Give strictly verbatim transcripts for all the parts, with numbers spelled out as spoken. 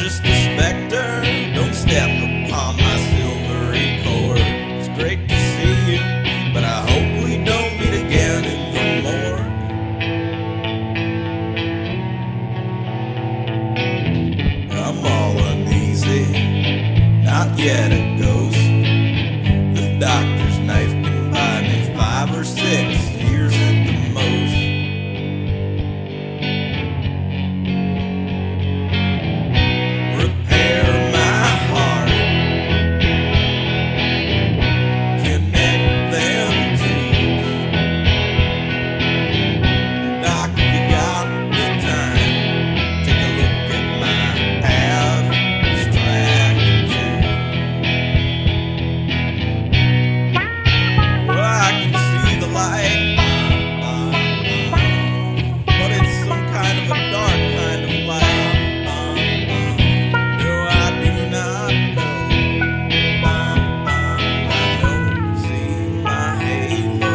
just a specter. Don't step upon my silvery cord. It's great to see you, but I hope we don't meet again in the morgue. I'm all uneasy, not yet a ghost. The doctor's knife can buy me five or six years at the most. Repair my heart, connect them tubes. Doc, you got the time, take a look at my abstract tube. Well, I can see the light, but it's some kind of a dark kind of light. No, I do not know. I don't see my halo.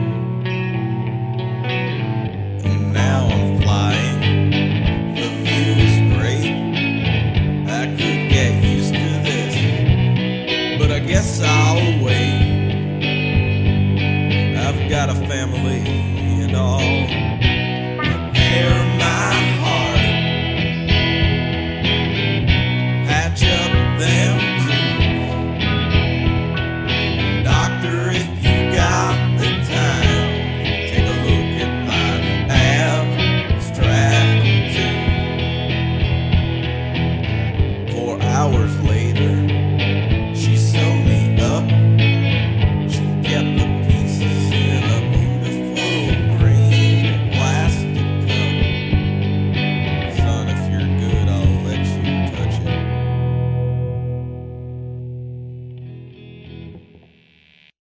And now I'm flying. The view is great. I could get used to this, but I guess I'll wait. I've got a family and all. Repair my heart, patch up them tubes. Doctor, if you got the time, take a look at my abstract tube. Four hours later,